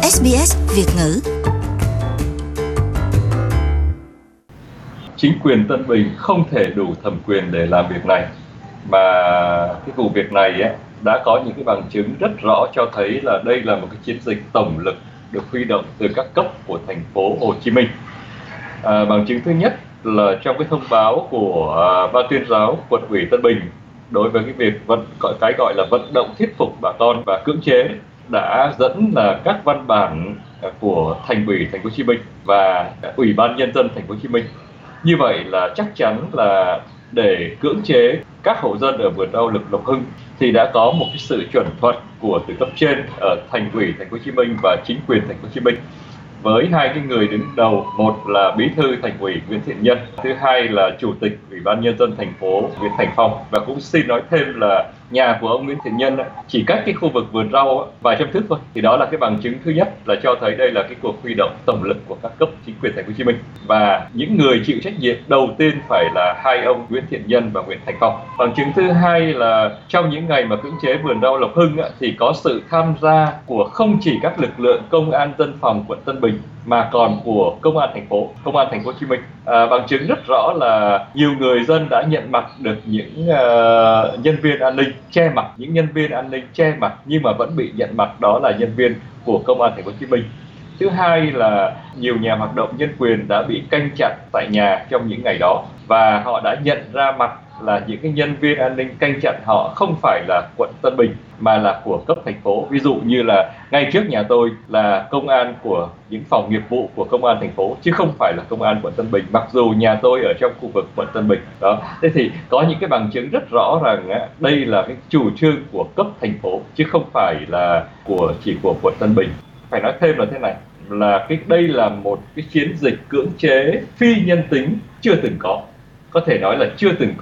SBS Việt ngữ. Chính quyền Tân Bình không thể đủ thẩm quyền để làm việc này, mà cái vụ việc này đã có những cái bằng chứng rất rõ cho thấy là đây là một cái chiến dịch tổng lực được huy động từ các cấp của thành phố Hồ Chí Minh. Bằng chứng thứ nhất là trong cái thông báo của Ban tuyên giáo quận ủy Tân Bình đối với cái việc gọi là vận động thuyết phục bà con và cưỡng chế, đã dẫn là các văn bản của Thành ủy Thành phố Hồ Chí Minh và Ủy ban Nhân dân Thành phố Hồ Chí Minh. Như vậy là chắc chắn là để cưỡng chế các hộ dân ở vườn rau Lộc Hưng thì đã có một cái sự chuẩn thuận của từ cấp trên ở Thành ủy Thành phố Hồ Chí Minh và chính quyền Thành phố Hồ Chí Minh, với hai cái người đứng đầu, một là Bí thư Thành ủy Nguyễn Thiện Nhân, thứ hai là Chủ tịch Ủy ban Nhân dân thành phố Nguyễn Thành Phong. Và cũng xin nói thêm là nhà của ông Nguyễn Thiện Nhân chỉ cách cái khu vực vườn rau vài trăm thước thôi, thì đó là cái bằng chứng thứ nhất là cho thấy đây là cái cuộc huy động tổng lực của các cấp chính quyền Thành phố Hồ Chí Minh, và những người chịu trách nhiệm đầu tiên phải là hai ông Nguyễn Thiện Nhân và Nguyễn Thành Phong. Bằng chứng thứ hai là trong những ngày mà cưỡng chế vườn rau Lộc Hưng thì có sự tham gia của không chỉ các lực lượng công an dân phòng quận Tân Bình mà còn của công an thành phố Hồ Chí Minh. Bằng chứng rất rõ là nhiều người dân đã nhận mặt được những nhân viên an ninh che mặt, nhưng mà vẫn bị nhận mặt đó là nhân viên của công an thành phố Hồ Chí Minh. Thứ hai là nhiều nhà hoạt động nhân quyền đã bị canh chặn tại nhà trong những ngày đó, và họ đã nhận ra mặt là những cái nhân viên an ninh canh chặn họ không phải là quận Tân Bình mà là của cấp thành phố. Ví dụ như là ngay trước nhà tôi là công an của những phòng nghiệp vụ của công an thành phố, chứ không phải là công an quận Tân Bình, mặc dù nhà tôi ở trong khu vực quận Tân Bình đó. Thế thì có những cái bằng chứng rất rõ rằng đây là cái chủ trương của cấp thành phố chứ không phải là chỉ của quận Tân Bình. Phải nói thêm là thế này, là đây là một cái chiến dịch cưỡng chế phi nhân tính chưa từng có thể nói là chưa từng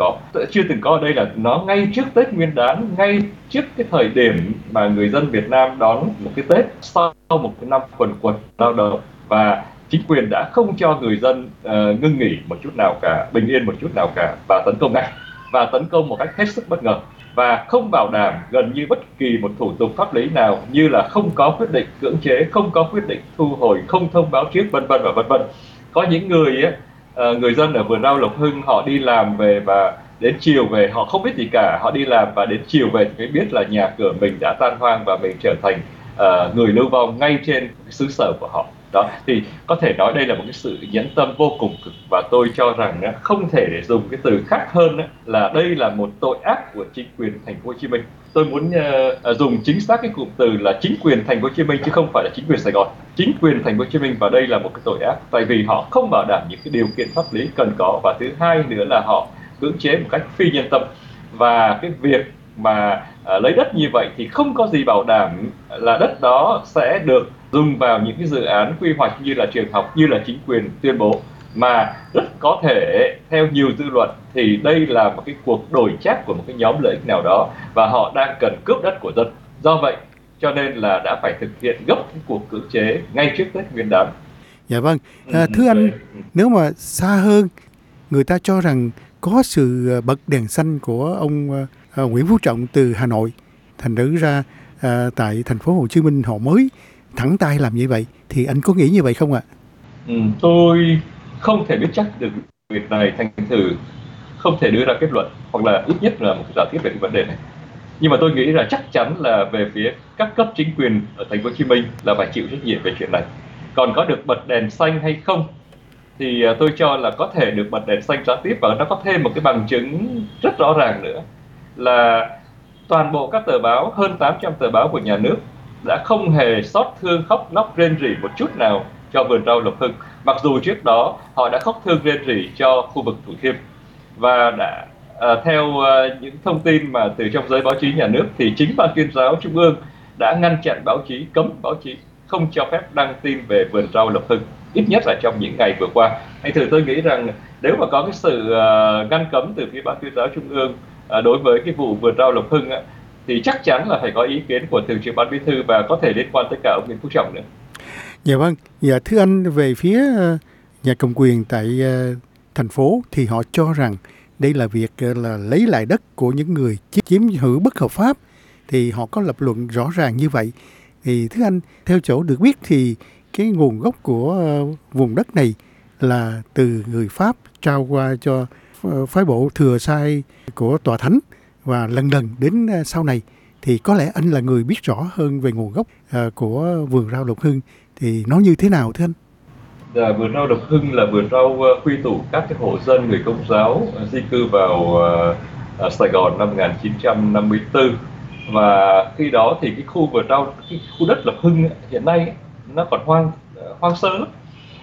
có ở đây là nó ngay trước Tết Nguyên Đán, ngay trước cái thời điểm mà người dân Việt Nam đón một cái Tết sau một cái năm quần quật lao động, và chính quyền đã không cho người dân ngưng nghỉ một chút nào cả, bình yên một chút nào cả, và tấn công ngay, và tấn công một cách hết sức bất ngờ, và không bảo đảm gần như bất kỳ một thủ tục pháp lý nào, như là không có quyết định cưỡng chế, không có quyết định thu hồi, không thông báo trước, vân vân và vân vân. Có những người dân ở vườn rau Lộc Hưng họ đi làm về và đến chiều về họ không biết gì cả, họ đi làm và đến chiều về thì mới biết là nhà cửa mình đã tan hoang và mình trở thành người lưu vong ngay trên xứ sở của họ. Đó, thì có thể nói đây là một cái sự nhẫn tâm vô cùng cực, và tôi cho rằng không thể để dùng cái từ khác hơn là đây là một tội ác của chính quyền Thành phố Hồ Chí Minh. Tôi muốn dùng chính xác cái cụm từ là chính quyền Thành phố Hồ Chí Minh chứ không phải là chính quyền Sài Gòn. Chính quyền Thành phố Hồ Chí Minh, và đây là một cái tội ác tại vì họ không bảo đảm những cái điều kiện pháp lý cần có, và thứ hai nữa là họ cưỡng chế một cách phi nhân tâm. Và cái việc mà lấy đất như vậy thì không có gì bảo đảm là đất đó sẽ được dùng vào những cái dự án quy hoạch như là trường học, như là chính quyền tuyên bố, mà rất có thể theo nhiều dư luận thì đây là một cái cuộc đổi chác của một cái nhóm lợi ích nào đó, và họ đang cần cướp đất của dân. Do vậy cho nên là đã phải thực hiện gấp cái cuộc cưỡng chế ngay trước Tết Nguyên Đán. Dạ vâng, thưa anh, nếu mà xa hơn, người ta cho rằng có sự bật đèn xanh của ông Nguyễn Phú Trọng từ Hà Nội, thành thử ra tại thành phố Hồ Chí Minh họ mới thẳng tay làm như vậy, thì anh có nghĩ như vậy không ạ? Tôi không thể biết chắc được việc này, thành thử không thể đưa ra kết luận, hoặc là ít nhất là một cái giả thiết về cái vấn đề này. Nhưng mà tôi nghĩ là chắc chắn là về phía các cấp chính quyền ở Thành phố Hồ Chí Minh là phải chịu trách nhiệm về chuyện này. Còn có được bật đèn xanh hay không thì tôi cho là có thể được bật đèn xanh gián tiếp, và nó có thêm một cái bằng chứng rất rõ ràng nữa là toàn bộ các tờ báo, hơn 800 tờ báo của nhà nước đã không hề xót thương khóc lóc rên rỉ một chút nào cho vườn rau Lộc Hưng, mặc dù trước đó họ đã khóc thương rên rỉ cho khu vực Thủ Thiêm. Và đã theo những thông tin mà từ trong giới báo chí nhà nước thì chính Ban tuyên giáo Trung ương đã ngăn chặn báo chí, cấm báo chí không cho phép đăng tin về vườn rau Lộc Hưng, ít nhất là trong những ngày vừa qua. Thành thử tôi nghĩ rằng nếu mà có cái sự ngăn cấm từ phía Ban tuyên giáo Trung ương đối với cái vụ vườn rau Lộc Hưng thì chắc chắn là phải có ý kiến của thường trực Ban Bí thư và có thể liên quan tới cả ông Nguyễn Phú Trọng nữa. Dạ vâng, dạ thưa anh, về phía nhà cầm quyền tại thành phố thì họ cho rằng đây là việc là lấy lại đất của những người chiếm hữu bất hợp pháp, thì họ có lập luận rõ ràng như vậy. Thì thưa anh, theo chỗ được biết thì cái nguồn gốc của vùng đất này là từ người Pháp trao qua cho phái bộ thừa sai của tòa thánh, và lần lần đến sau này thì có lẽ anh là người biết rõ hơn về nguồn gốc của vườn rau Lộc Hưng, thì nó như thế nào thưa anh? Vườn rau Lộc Hưng là vườn rau quy tụ các cái hộ dân người Công giáo di cư vào Sài Gòn năm 1954. Và khi đó thì cái khu vườn rau, cái khu đất Lộc Hưng hiện nay nó còn hoang sơ lắm.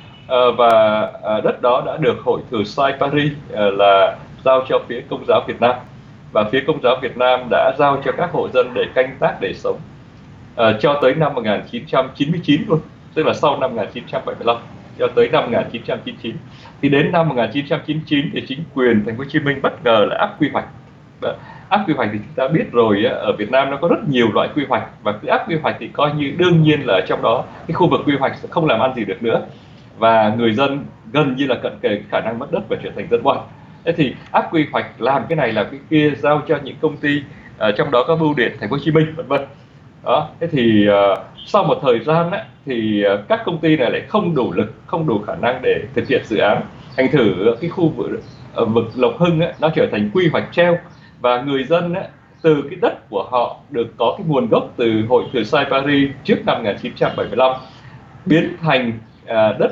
Và đất đó đã được Hội Thừa Sai Paris là giao cho phía Công giáo Việt Nam, và phía Công giáo Việt Nam đã giao cho các hộ dân để canh tác để sống cho tới năm 1999 luôn, tức là sau năm 1975 cho tới năm 1999. Thì đến năm 1999 thì chính quyền Thành phố Hồ Chí Minh bất ngờ là áp quy hoạch. Áp quy hoạch thì chúng ta biết rồi, ở Việt Nam nó có rất nhiều loại quy hoạch, và cứ áp quy hoạch thì coi như đương nhiên là trong đó cái khu vực quy hoạch sẽ không làm ăn gì được nữa, và người dân gần như là cận kề khả năng mất đất và trở thành dân oan. Thế thì áp quy hoạch làm cái này làm cái kia, giao cho những công ty, trong đó có Bưu điện Thành phố Hồ Chí Minh vân vân. Đó, thế thì sau một thời gian thì các công ty này lại không đủ lực, không đủ khả năng để thực hiện dự án. Thành thử cái khu vực Lộc Hưng nó trở thành quy hoạch treo, và người dân từ cái đất của họ được có cái nguồn gốc từ Hội Thừa Sai Paris trước năm 1975 biến thành đất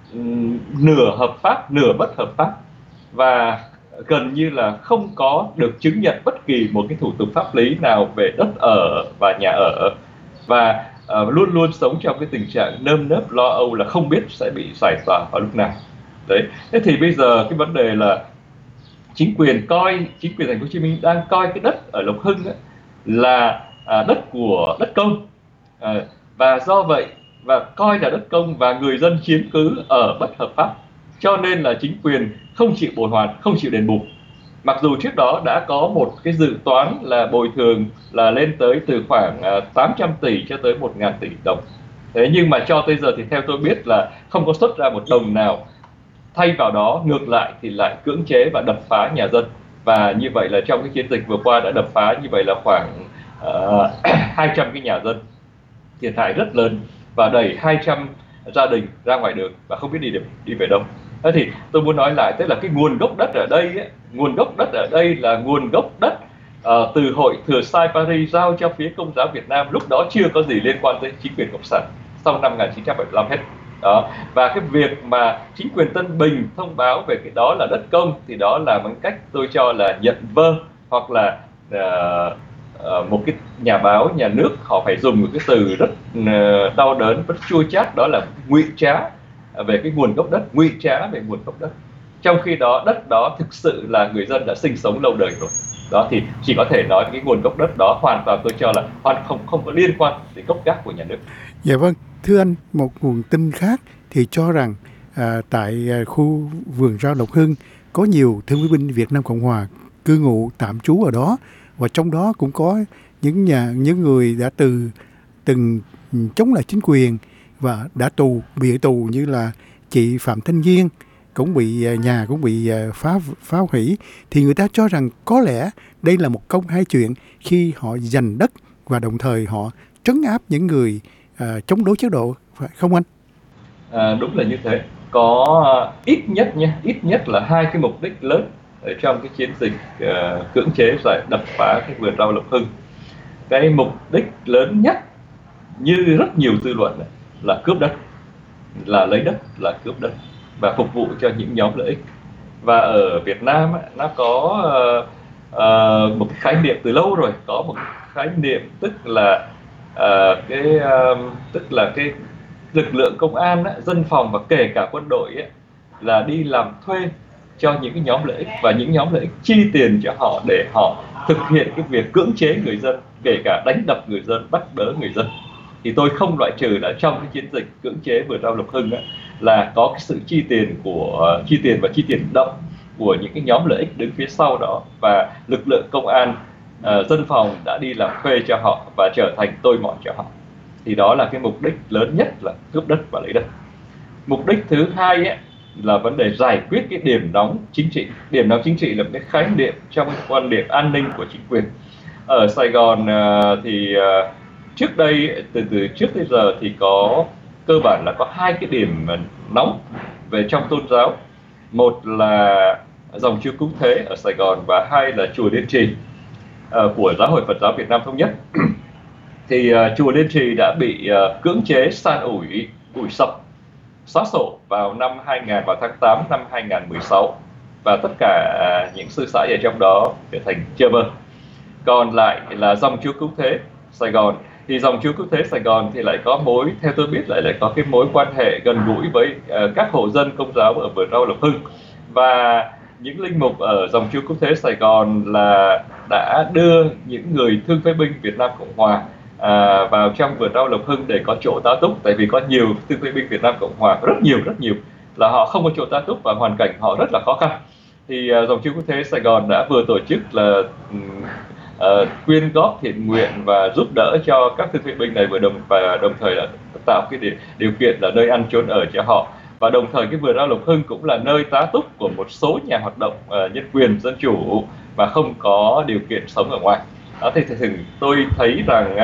nửa hợp pháp nửa bất hợp pháp, và gần như là không có được chứng nhận bất kỳ một cái thủ tục pháp lý nào về đất ở và nhà ở, và luôn luôn sống trong cái tình trạng nơm nớp lo âu là không biết sẽ bị giải tỏa vào lúc nào. Đấy, thế thì bây giờ cái vấn đề là chính quyền Thành phố Hồ Chí Minh đang coi cái đất ở Lộc Hưng là đất công, và do vậy và coi là đất công và người dân chiếm cứ ở bất hợp pháp, cho nên là chính quyền không chịu bồi hoàn, không chịu đền bù. Mặc dù trước đó đã có một cái dự toán là bồi thường là lên tới từ khoảng 800 tỷ cho tới 1.000 tỷ đồng. Thế nhưng mà cho tới giờ thì theo tôi biết là không có xuất ra một đồng nào. Thay vào đó ngược lại thì lại cưỡng chế và đập phá nhà dân. Và như vậy là trong cái chiến dịch vừa qua đã đập phá như vậy là khoảng 200 cái nhà dân, thiệt hại rất lớn, và đẩy 200 gia đình ra ngoài đường và không biết đi về đâu. Thế thì tôi muốn nói lại, tức là cái nguồn gốc đất ở đây là nguồn gốc đất từ Hội Thừa Sai Paris giao cho phía Công giáo Việt Nam, lúc đó chưa có gì liên quan tới chính quyền cộng sản sau năm 1975 hết. Đó, và cái việc mà chính quyền Tân Bình thông báo về cái đó là đất công thì đó là một cách tôi cho là nhận vơ, hoặc là một cái nhà báo nhà nước họ phải dùng một cái từ rất đau đớn, rất chua chát, đó là ngụy trá về cái nguồn gốc đất, ngụy trá về nguồn gốc đất, trong khi đó đất đó thực sự là người dân đã sinh sống lâu đời rồi. Đó thì chỉ có thể nói cái nguồn gốc đất đó hoàn toàn tôi cho là không có liên quan đến gốc gác của nhà nước. Dạ vâng, thưa anh, một nguồn tin khác thì cho rằng tại khu vườn rau Lộc Hưng có nhiều thương phế binh Việt Nam Cộng Hòa cư ngụ tạm trú ở đó, và trong đó cũng có những người đã từng chống lại chính quyền và đã bị tù, như là chị Phạm Thanh Duyên cũng bị nhà cũng bị phá hủy. Thì người ta cho rằng có lẽ đây là một công hai chuyện khi họ giành đất và đồng thời họ trấn áp những người chống đối chế độ, phải không anh? Đúng là như thế. Có ít nhất là hai cái mục đích lớn ở trong cái chiến dịch cưỡng chế đập phá cái vườn rau Lộc Hưng. Cái mục đích lớn nhất như rất nhiều dư luận là cướp đất, là lấy đất, là cướp đất và phục vụ cho những nhóm lợi ích. Và ở Việt Nam nó có một cái khái niệm từ lâu rồi, có một khái niệm tức là cái lực lượng công an, dân phòng và kể cả quân đội là đi làm thuê cho những cái nhóm lợi ích, và những nhóm lợi ích chi tiền cho họ để họ thực hiện cái việc cưỡng chế người dân, kể cả đánh đập người dân, bắt bớ người dân. Thì tôi không loại trừ là trong cái chiến dịch cưỡng chế vườn rau Lộc Hưng là có cái sự chi tiền và chi tiền động của những cái nhóm lợi ích đứng phía sau đó, và lực lượng công an, dân phòng đã đi làm thuê cho họ và trở thành tôi mọi cho họ. Thì đó là cái mục đích lớn nhất là cướp đất và lấy đất. Mục đích thứ hai là vấn đề giải quyết cái điểm nóng chính trị. Điểm nóng chính trị là một cái khái niệm trong cái quan điểm an ninh của chính quyền. Ở Sài Gòn thì trước đây từ trước tới giờ thì có cơ bản là có hai cái điểm nóng về trong tôn giáo. Một là dòng Chúa Cứu Thế ở Sài Gòn và hai là chùa Liên Trì của Giáo hội Phật giáo Việt Nam Thống nhất. Thì chùa Liên Trì đã bị cưỡng chế san ủi sập, xóa sổ vào tháng 8 năm 2016 và tất cả những sư sãi ở trong đó trở thành chơ vơ. Còn lại là dòng Chúa Cứu Thế Sài Gòn, thì dòng Chúa Cứu Thế Sài Gòn thì lại có theo tôi biết lại có cái mối quan hệ gần gũi với các hộ dân Công giáo ở vườn rau Lộc Hưng, và những linh mục ở dòng Chúa Cứu Thế Sài Gòn là đã đưa những người thương phế binh Việt Nam Cộng Hòa vào trong vườn rau Lộc Hưng để có chỗ tá túc, tại vì có nhiều thương phế binh Việt Nam Cộng Hòa rất nhiều là họ không có chỗ tá túc và hoàn cảnh họ rất là khó khăn. Thì dòng Chúa Cứu Thế Sài Gòn đã vừa tổ chức là quyên góp thiện nguyện và giúp đỡ cho các thương phế binh này, và đồng thời là tạo cái điều kiện là nơi ăn chốn ở cho họ, và đồng thời cái vườn rau Lộc Hưng cũng là nơi tá túc của một số nhà hoạt động nhân quyền dân chủ mà không có điều kiện sống ở ngoài. Thì tôi thấy rằng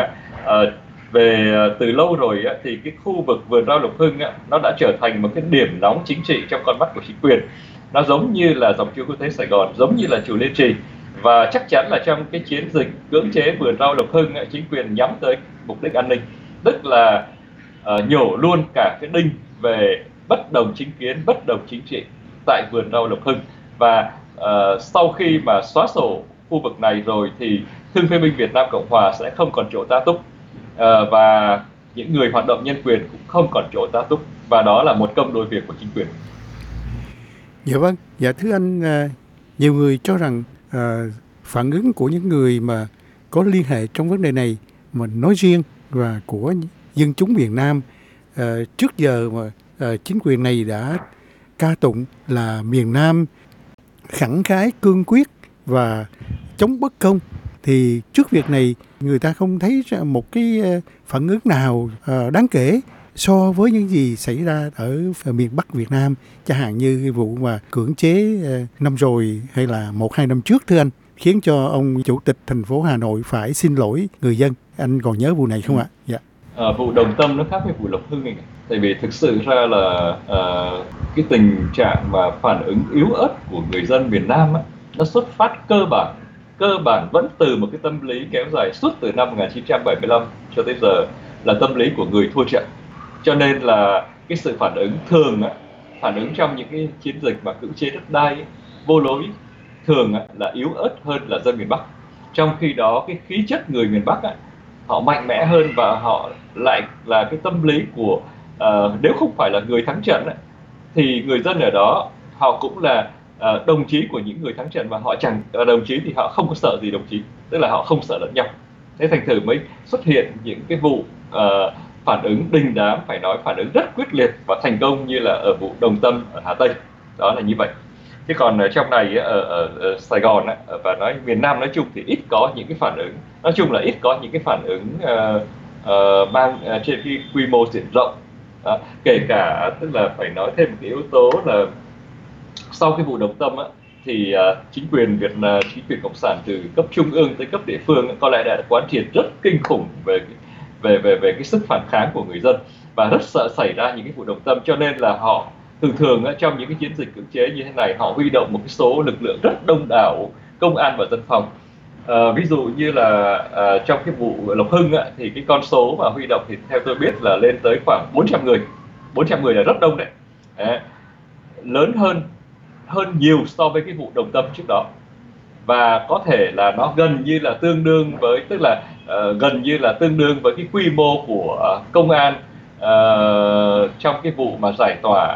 từ lâu rồi thì cái khu vực vườn rau Lộc Hưng nó đã trở thành một cái điểm nóng chính trị trong con mắt của chính quyền. Nó giống như là dòng Chúa Cứu Thế Sài Gòn, giống như là chùa Liên Trì, và chắc chắn là trong cái chiến dịch cưỡng chế vườn rau Lộc Hưng chính quyền nhắm tới mục đích an ninh, tức là nhổ luôn cả cái đinh về bất đồng chính kiến, bất đồng chính trị tại vườn rau Lộc Hưng. Và sau khi mà xóa sổ khu vực này rồi thì thương phế binh Việt Nam Cộng Hòa sẽ không còn chỗ tá túc, và những người hoạt động nhân quyền cũng không còn chỗ tá túc, và đó là một công đôi việc của chính quyền. Dạ vâng, dạ thưa anh, nhiều người cho rằng phản ứng của những người mà có liên hệ trong vấn đề này mà nói riêng và của dân chúng miền Nam trước giờ mà chính quyền này đã ca tụng là miền Nam khẳng khái, cương quyết và chống bất công, thì trước việc này người ta không thấy một cái phản ứng nào đáng kể so với những gì xảy ra ở miền Bắc Việt Nam, chẳng hạn như cái vụ mà cưỡng chế năm rồi hay là 1-2 năm trước, thưa anh, khiến cho ông chủ tịch thành phố Hà Nội phải xin lỗi người dân. Anh còn nhớ vụ này không ạ? Dạ. Vụ Đồng Tâm nó khác với vụ Lộc Hưng này. Tại vì thực sự ra là cái tình trạng mà phản ứng yếu ớt của người dân miền Nam nó xuất phát cơ bản vẫn từ một cái tâm lý kéo dài suốt từ năm 1975 cho tới giờ, là tâm lý của người thua trận. Cho nên là cái sự phản ứng trong những cái chiến dịch mà cưỡng chế đất đai vô lối thường là yếu ớt hơn là dân miền Bắc. Trong khi đó cái khí chất người miền Bắc họ mạnh mẽ hơn, và họ lại là cái tâm lý của nếu không phải là người thắng trận thì người dân ở đó họ cũng là đồng chí của những người thắng trận, và họ chẳng đồng chí thì họ không có sợ gì đồng chí, tức là họ không sợ lẫn nhau. Thế thành thử mới xuất hiện những cái vụ phản ứng đình đám, phải nói phản ứng rất quyết liệt và thành công như là ở vụ Đồng Tâm ở Hà Tây. Đó là như vậy. Thế còn ở trong này ở Sài Gòn và nói miền Nam nói chung thì ít có những cái phản ứng, nói chung là ít có những cái phản ứng mang trên cái quy mô diện rộng. Kể cả, tức là phải nói thêm một cái yếu tố là sau cái vụ Đồng Tâm thì chính quyền cộng sản từ cấp trung ương tới cấp địa phương có lẽ đã quán triệt rất kinh khủng về cái sức phản kháng của người dân, và rất sợ xảy ra những cái vụ Đồng Tâm, cho nên là họ thường trong những cái chiến dịch cưỡng chế như thế này họ huy động một cái số lực lượng rất đông đảo, công an và dân phòng. Ví dụ như là trong cái vụ Lộc Hưng thì cái con số mà huy động thì theo tôi biết là lên tới khoảng 400 người. 400 người là rất đông đấy. Lớn hơn nhiều so với cái vụ Đồng Tâm trước đó, và có thể là nó gần như là tương đương với, tức là gần như là tương đương với cái quy mô của công an trong cái vụ mà giải tỏa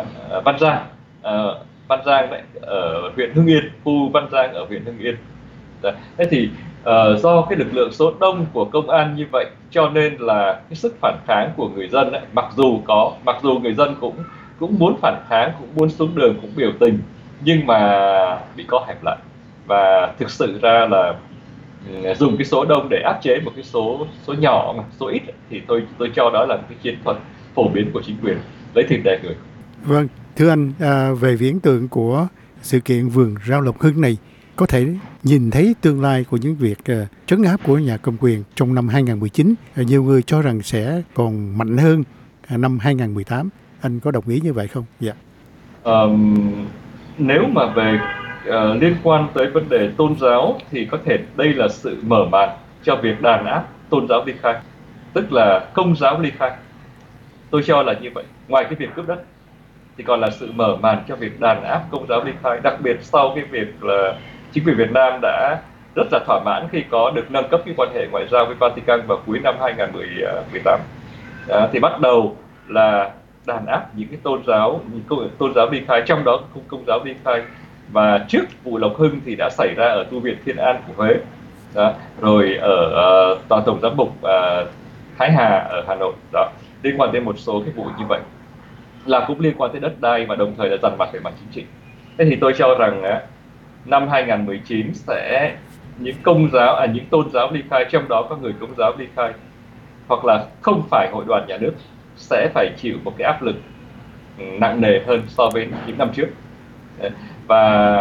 Văn Giang đấy, ở huyện Hưng Yên, khu Văn Giang ở huyện Hưng Yên. Thế thì do cái lực lượng số đông của công an như vậy, cho nên là cái sức phản kháng của người dân ấy, mặc dù người dân cũng muốn phản kháng, cũng muốn xuống đường, cũng biểu tình, nhưng mà bị co hẹp lại. Và thực sự ra là dùng cái số đông để áp chế một cái số nhỏ, số ít, thì tôi cho đó là một cái chiến thuật phổ biến của chính quyền lấy thịt đè người. Vâng, thưa anh, về viễn tượng của sự kiện vườn rau Lộc Hưng này, có thể nhìn thấy tương lai của những việc trấn áp của nhà cầm quyền trong năm 2019, nhiều người cho rằng sẽ còn mạnh hơn năm 2018. Anh có đồng ý như vậy không? Dạ. Nếu mà về liên quan tới vấn đề tôn giáo thì có thể đây là sự mở màn cho việc đàn áp tôn giáo ly khai, tức là công giáo ly khai. Tôi cho là như vậy. Ngoài cái việc cướp đất thì còn là sự mở màn cho việc đàn áp công giáo ly khai, đặc biệt sau cái việc là chính quyền Việt Nam đã rất là thỏa mãn khi có được nâng cấp cái quan hệ ngoại giao với Vatican vào cuối năm 2018. Thì bắt đầu là đàn áp những cái tôn giáo ly khai, trong đó công giáo ly khai. Và trước vụ Lộc Hưng thì đã xảy ra ở tu viện Thiên An của Huế, rồi ở tòa tổng giám mục Thái Hà ở Hà Nội, liên quan đến một số cái vụ như vậy, là cũng liên quan tới đất đai và đồng thời là dằn mặt về mặt chính trị. Thế thì tôi cho rằng năm 2019 sẽ những tôn giáo ly khai, trong đó có người công giáo ly khai hoặc là không phải hội đoàn nhà nước, sẽ phải chịu một cái áp lực nặng nề hơn so với những năm trước. Và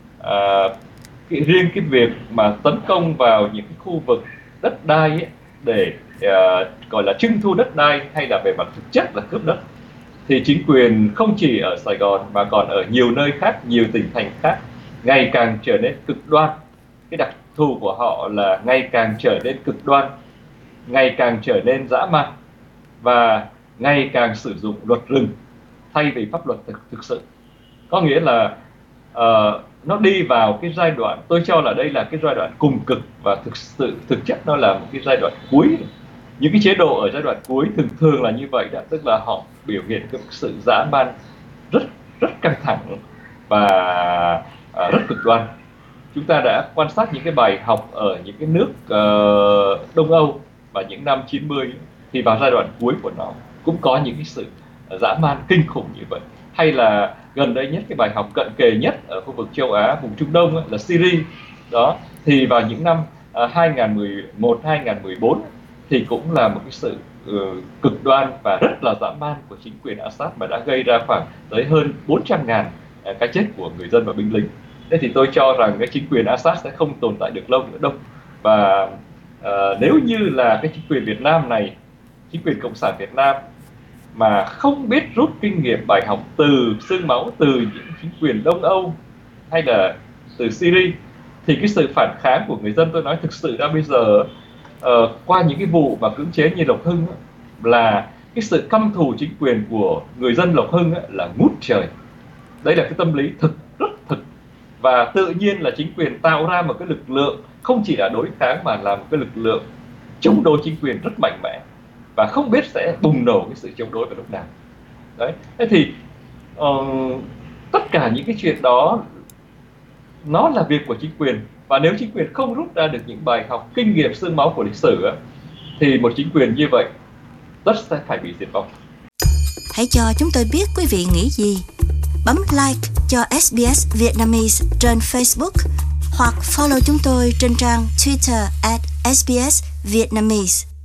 riêng cái việc mà tấn công vào những cái khu vực đất đai ấy, để gọi là trưng thu đất đai hay là về mặt thực chất là cướp đất, thì chính quyền không chỉ ở Sài Gòn mà còn ở nhiều nơi khác, nhiều tỉnh thành khác ngày càng trở nên cực đoan. Cái đặc thù của họ là ngày càng trở nên cực đoan, ngày càng trở nên dã man và ngày càng sử dụng luật rừng thay vì pháp luật thực sự. Có nghĩa là nó đi vào cái giai đoạn, tôi cho là đây là cái giai đoạn cùng cực, và thực chất nó là một cái giai đoạn cuối. Những cái chế độ ở giai đoạn cuối thường là như vậy đó, tức là họ biểu hiện cái sự dã man rất căng thẳng và rất cực đoan. Chúng ta đã quan sát những cái bài học ở những cái nước Đông Âu vào những năm 90, thì vào giai đoạn cuối của nó cũng có những cái sự dã man kinh khủng như vậy. Hay là gần đây nhất, cái bài học cận kề nhất ở khu vực châu Á, vùng Trung Đông là Syria đó, thì vào những năm 2011, 2014 thì cũng là một cái sự cực đoan và rất là dã man của chính quyền Assad, mà đã gây ra khoảng tới hơn 400.000 cái chết của người dân và binh lính. Thế thì tôi cho rằng cái chính quyền Assad sẽ không tồn tại được lâu nữa đâu. Và nếu như là cái chính quyền Việt Nam này, chính quyền Cộng sản Việt Nam mà không biết rút kinh nghiệm bài học từ xương máu, từ những chính quyền Đông Âu hay là từ Syria, thì cái sự phản kháng của người dân, tôi nói thực sự ra bây giờ qua những cái vụ mà cưỡng chế như Lộc Hưng là cái sự căm thù chính quyền của người dân Lộc Hưng là ngút trời. Đấy là cái tâm lý rất thực. Và tự nhiên là chính quyền tạo ra một cái lực lượng không chỉ là đối kháng mà là một cái lực lượng chống đối chính quyền rất mạnh mẽ, và không biết sẽ bùng nổ cái sự chống đối vào lúc nào. Đấy. Thế thì tất cả những cái chuyện đó nó là việc của chính quyền, và nếu chính quyền không rút ra được những bài học kinh nghiệm xương máu của lịch sử thì một chính quyền như vậy tất sẽ phải bị diệt vong. Hãy cho chúng tôi biết quý vị nghĩ gì. Bấm like cho SBS Vietnamese trên Facebook hoặc follow chúng tôi trên trang Twitter @SBS Vietnamese.